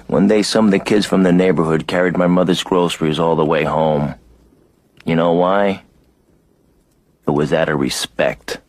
One day some of the kids from the neighborhood carried my mother's groceries all the way home. You know why? It was out of respect.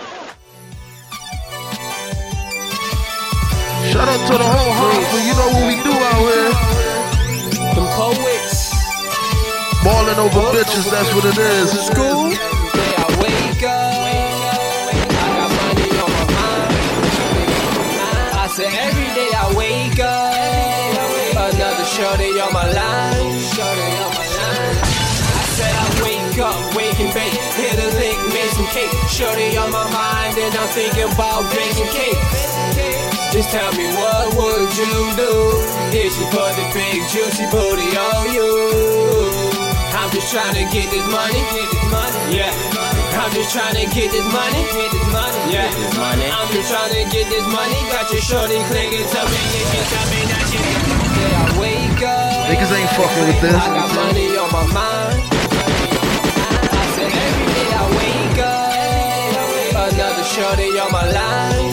Shout out to the whole Hartford, you know what we do out here. Them poets. Ballin' over bitches, that's what it is. School. Yeah, I wake up. I got money on my mind. I said every day I wake up. Another shorty on my line. I said I wake up, wake and bake. Hit a lick, make some cake. Shorty on my mind and I'm thinking about baking cake. Just tell me what would you do if she put the big juicy booty on you? I'm just trying to get this money, yeah. I'm just trying to get this money, yeah. I'm just trying to get this money. Got your shorty clinging to me, and she tell me that she. Yeah, I wake up. Niggas ain't fucking with this. I got money on my mind. I said every day I wake up. Another shorty on my line.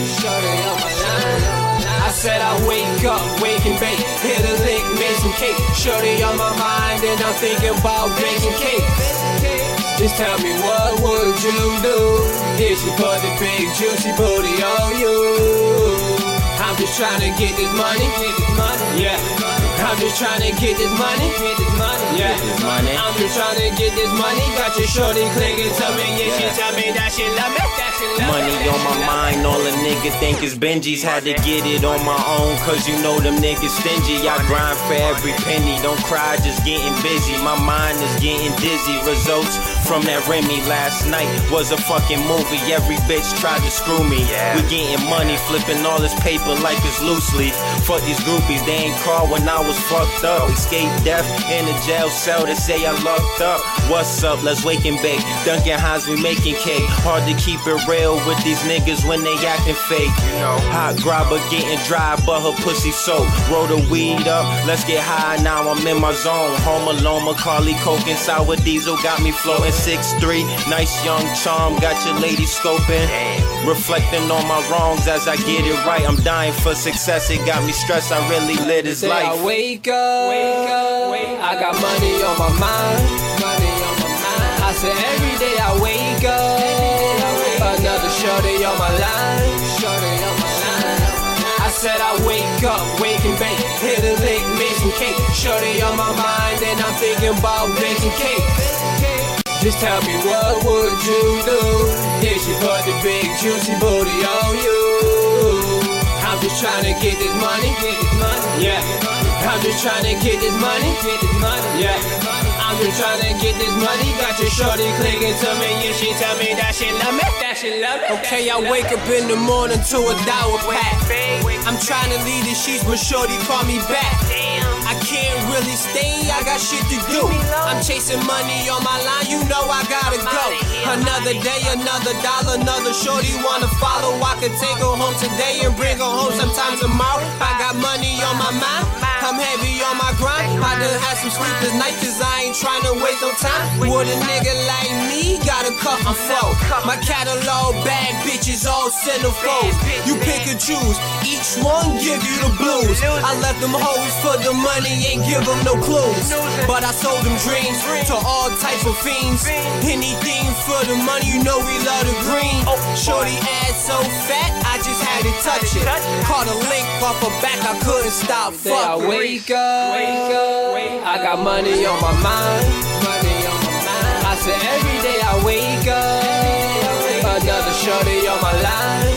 I said I wake up, wake and bake. Hit a lick, make some cake. Shorty on my mind and I'm thinking about baking cake. Just tell me what would you do if she put the big juicy booty on you? I'm just trying to get this money, yeah. I'm just trying to get this money, yeah. I'm just trying to get this money. Got your shorty clinging to me, yeah. She tell me that she love me. Money on my mind, all a nigga think is Benji's. Had to get it on my own, cause you know them niggas stingy. I grind for every penny, don't cry, just getting busy. My mind is getting dizzy. Results from that Remy last night was a fucking movie. Every bitch tried to screw me. We getting money, flipping all this paper like it's loose leaf. Fuck these groupies, they ain't called when I was fucked up. Escape death in a jail cell, they say I locked up. What's up, let's wake and bake. Dunkin' Hines, we making cake. Hard to keep it real with these niggas when they acting fake. Hot grabber getting dry, but her pussy soaked. Roll the weed up, let's get high, now I'm in my zone. Home alone, Macaulay, Coke and sour diesel got me floating. 6'3", nice young charm, got your lady scoping. Reflecting on my wrongs as I get it right. I'm dying for success, it got me stressed, I really lit his life. I wake up, I got money on my mind. I said every day I wake up. Another shorty on my line. I said I wake up, wake and bake. Hit a lick, make some cake. Shorty on my mind and I'm thinking about baking cake. Just tell me what would you do if she put the big juicy booty on you? I'm just trying to get this money, yeah. I'm just trying to get this money, yeah. I'm just trying to get this money. Got your shorty clinging to me, and she tell me that she love me, Okay, I wake up in the morning to a Dower pack. I'm trying to leave the sheets, but shorty call me back. I can't really stay, I got shit to do. I'm chasing money on my line, you know I gotta go. Another day, another dollar, another shorty wanna follow. I could take her home today and bring her home sometime tomorrow. I got money on my mind, I'm heavy on my grind. I done had some sleepless nights, cause I ain't trying to waste no time. Would a nigga like me gotta cut my flow? My catalog bad bitches all centerfolds. You pick and choose, each one give you the blues. I left them hoes for the money, ain't give them no clues. But I sold them dreams to all types of fiends. Anything for the money, you know we love the green. Shorty ass so fat, I just had to touch it. Caught a link off her back, I couldn't stop fucking. I wake up, I got money on my mind. I said every day I wake up. Another shorty on my line.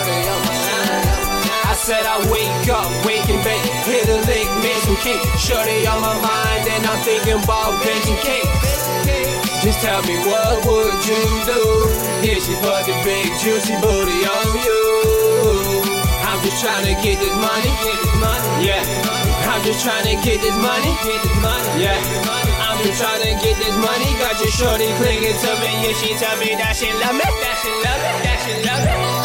I said I wake up, wake and bake. Hit a lick, make some cake. Shorty on my mind and I'm thinking about baking cake. Just tell me what would you do if she put the big juicy booty on you? I'm just trying to get this money, yeah. I'm just trying to get this money, yeah. I'm just trying to get this money. Got your shorty clinging to me, and she tell me that she love me, that she love me, that she love me.